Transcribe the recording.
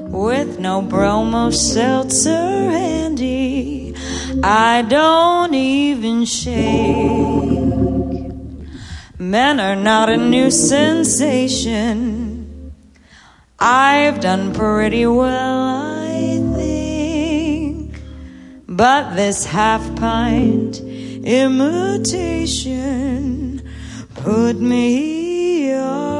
with no bromo seltzer handy. I don't even shake. Men are not a new sensation. I've done pretty well, I think. But this half-pint imitation put me on.